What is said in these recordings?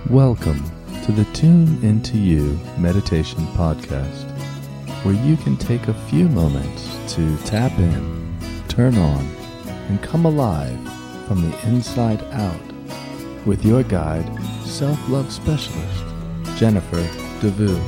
Welcome to the Tune Into You Meditation Podcast, where you can take a few moments to tap in, turn on, and come alive from the inside out with your guide, self-love specialist, Jennifer DeVue.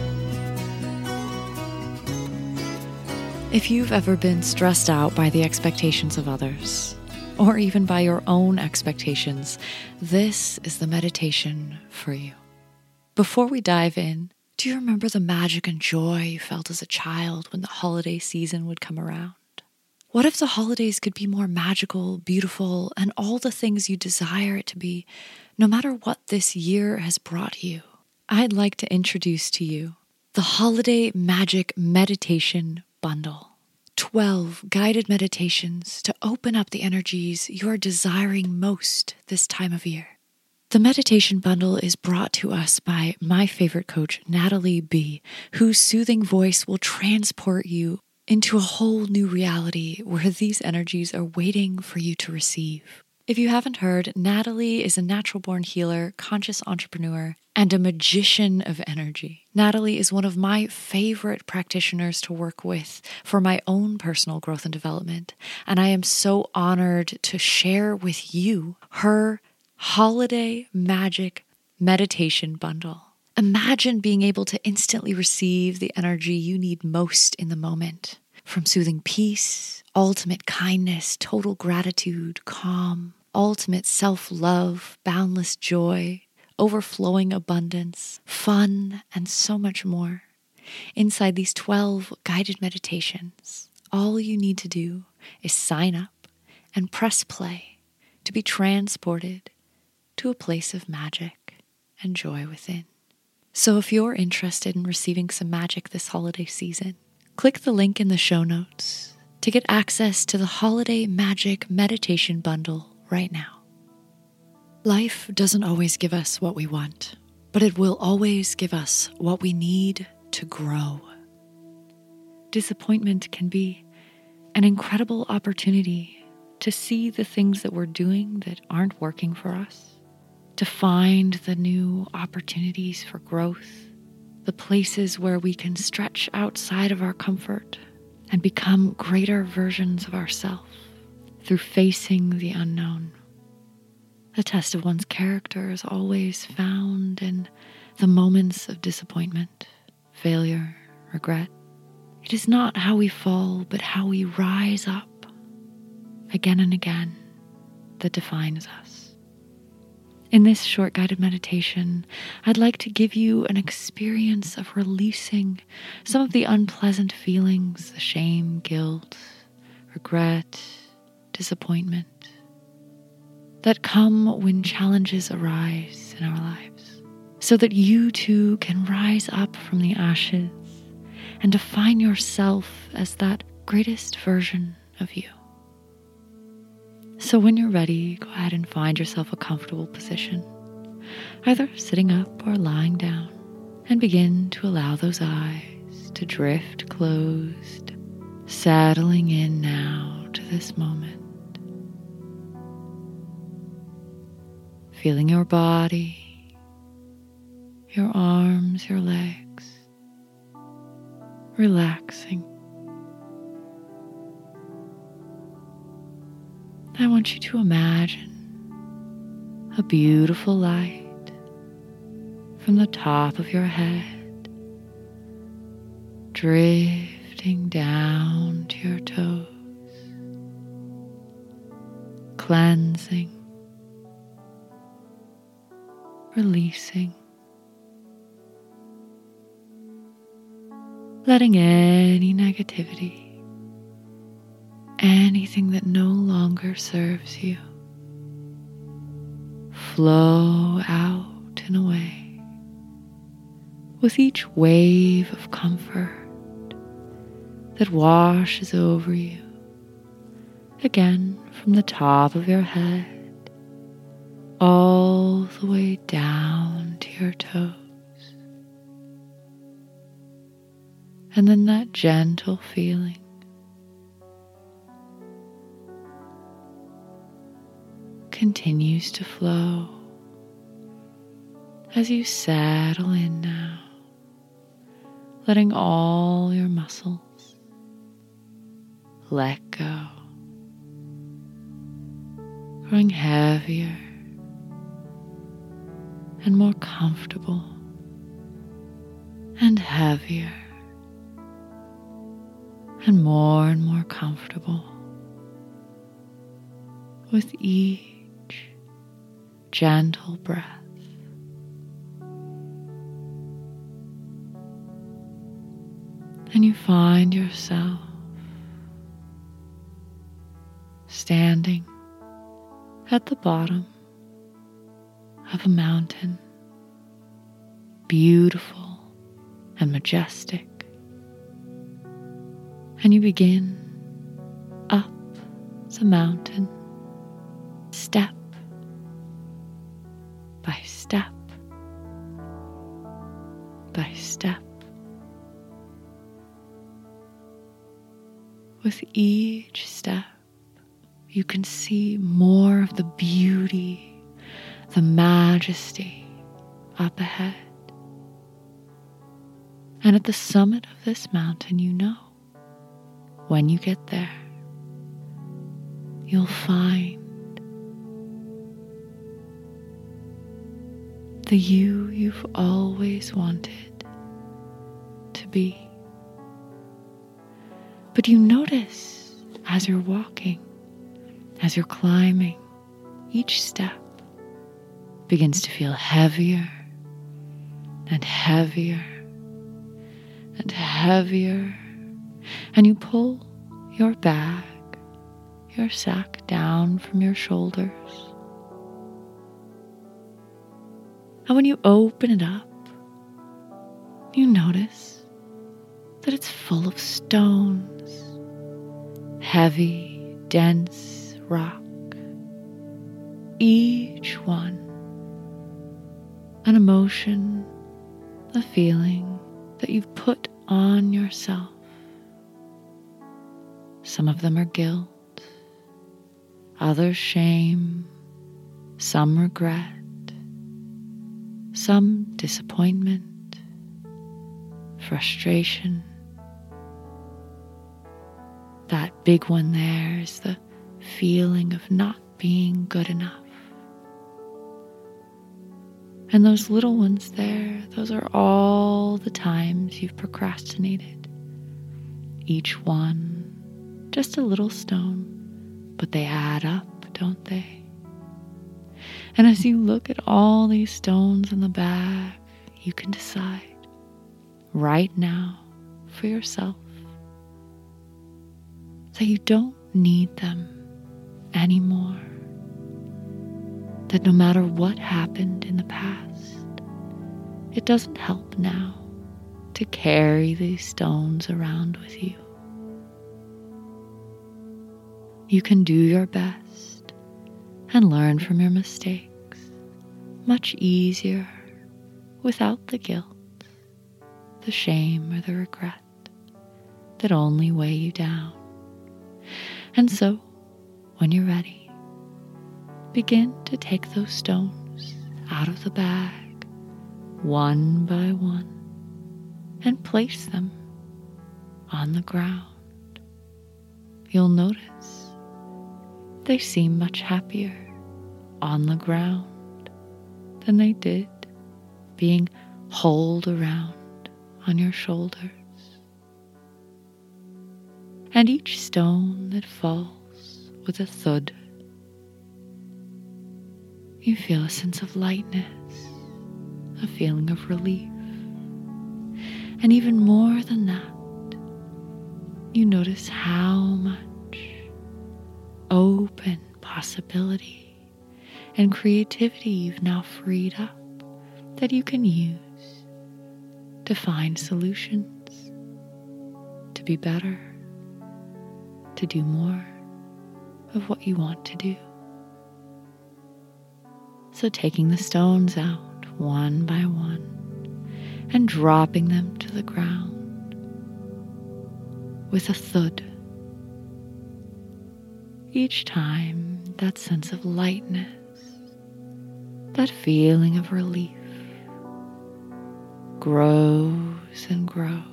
If you've ever been stressed out by the expectations of others, or even by your own expectations, this is the meditation for you. Before we dive in, do you remember the magic and joy you felt as a child when the holiday season would come around? What if the holidays could be more magical, beautiful, and all the things you desire it to be, no matter what this year has brought you? I'd like to introduce to you the Holiday Magic Meditation Bundle. 12 guided meditations to open up the energies you are desiring most this time of year. The meditation bundle is brought to us by my favorite coach, Natalie B., whose soothing voice will transport you into a whole new reality where these energies are waiting for you to receive. If you haven't heard, Natalie is a natural-born healer, conscious entrepreneur, and a magician of energy. Natalie is one of my favorite practitioners to work with for my own personal growth and development, and I am so honored to share with you her Holiday Magic Meditation Bundle. Imagine being able to instantly receive the energy you need most in the moment, from soothing peace, ultimate kindness, total gratitude, calm, ultimate self-love, boundless joy, overflowing abundance, fun, and so much more. Inside these 12 guided meditations, all you need to do is sign up and press play to be transported to a place of magic and joy within. So if you're interested in receiving some magic this holiday season, click the link in the show notes to get access to the Holiday Magic Meditation Bundle right now. Life doesn't always give us what we want, but it will always give us what we need to grow. Disappointment can be an incredible opportunity to see the things that we're doing that aren't working for us, to find the new opportunities for growth, the places where we can stretch outside of our comfort and become greater versions of ourselves through facing the unknown. The test of one's character is always found in the moments of disappointment, failure, regret. It is not how we fall, but how we rise up again and again that defines us. In this short guided meditation, I'd like to give you an experience of releasing some of the unpleasant feelings, the shame, guilt, regret, disappointment, that come when challenges arise in our lives, so that you too can rise up from the ashes and define yourself as that greatest version of you. So when you're ready, go ahead and find yourself a comfortable position, either sitting up or lying down, and begin to allow those eyes to drift closed, settling in now to this moment. Feeling your body, your arms, your legs, relaxing. I want you to imagine a beautiful light from the top of your head, drifting down to your toes, cleansing, releasing, letting any negativity, anything that no longer serves you, flow out and away with each wave of comfort that washes over you, again from the top of your head, all the way down to your toes. And then that gentle feeling continues to flow as you settle in now, letting all your muscles let go, growing heavier and more comfortable and heavier and more comfortable with each gentle breath. And you find yourself standing at the bottom of a mountain, beautiful and majestic. And you begin up the mountain, step by step by step. With each step, you can see more of the beauty, the majesty up ahead. And at the summit of this mountain, you know, when you get there, you'll find the you you've always wanted to be. But you notice as you're walking, as you're climbing, each step begins to feel heavier and heavier and heavier. And you pull your bag, your sack down from your shoulders. And when you open it up, you notice that it's full of stones, heavy, dense rock, each one an emotion, a feeling that you've put on yourself. Some of them are guilt, others shame, some regret, some disappointment, frustration. That big one there is the feeling of not being good enough. And those little ones there, those are all the times you've procrastinated. Each one, just a little stone, but they add up, don't they? And as you look at all these stones in the bag, you can decide right now for yourself that you don't need them anymore. That no matter what happened in the past, it doesn't help now to carry these stones around with you. You can do your best and learn from your mistakes much easier without the guilt, the shame, or the regret that only weigh you down. And so, when you're ready, begin to take those stones out of the bag, one by one, and place them on the ground. You'll notice they seem much happier on the ground than they did being hauled around on your shoulders. And each stone that falls with a thud, you feel a sense of lightness, a feeling of relief. And even more than that, you notice how much open possibility and creativity you've now freed up that you can use to find solutions, to be better, to do more of what you want to do. So taking the stones out one by one and dropping them to the ground with a thud. Each time that sense of lightness, that feeling of relief grows and grows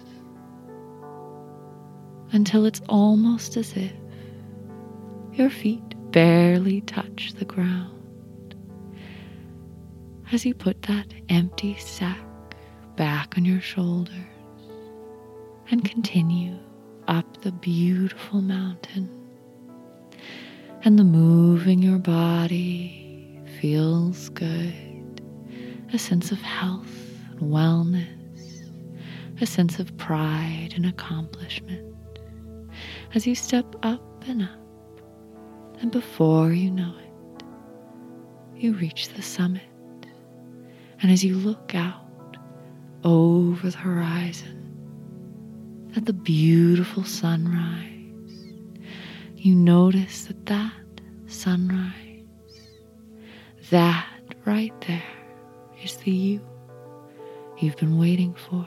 until it's almost as if your feet barely touch the ground as you put that empty sack back on your shoulders and continue up the beautiful mountain. And the moving your body feels good, a sense of health and wellness, a sense of pride and accomplishment as you step up and up. And before you know it, you reach the summit. And as you look out over the horizon at the beautiful sunrise, you notice that sunrise, that right there is the you you've been waiting for.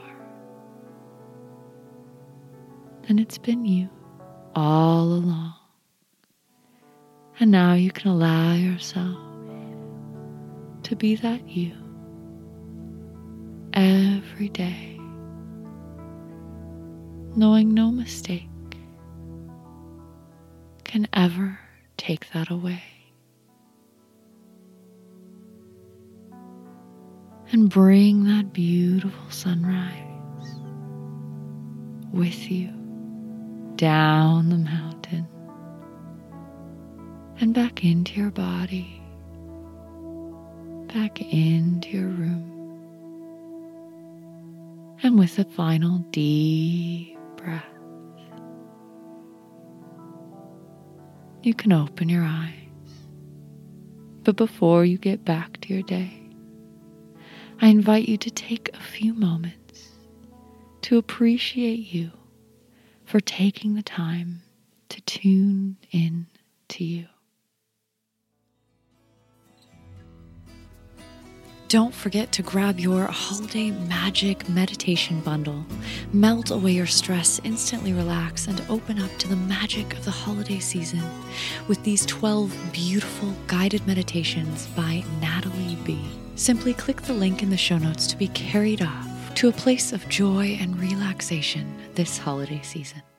And it's been you all along. And now you can allow yourself to be that you every day, knowing no mistake can ever take that away. And bring that beautiful sunrise with you down the mountain and back into your body, back into your room. And with a final deep breath, you can open your eyes. But before you get back to your day, I invite you to take a few moments to appreciate you for taking the time to tune in to you. Don't forget to grab your Holiday Magic Meditation Bundle. Melt away your stress, instantly relax, and open up to the magic of the holiday season with these 12 beautiful guided meditations by Natalie B. Simply click the link in the show notes to be carried off to a place of joy and relaxation this holiday season.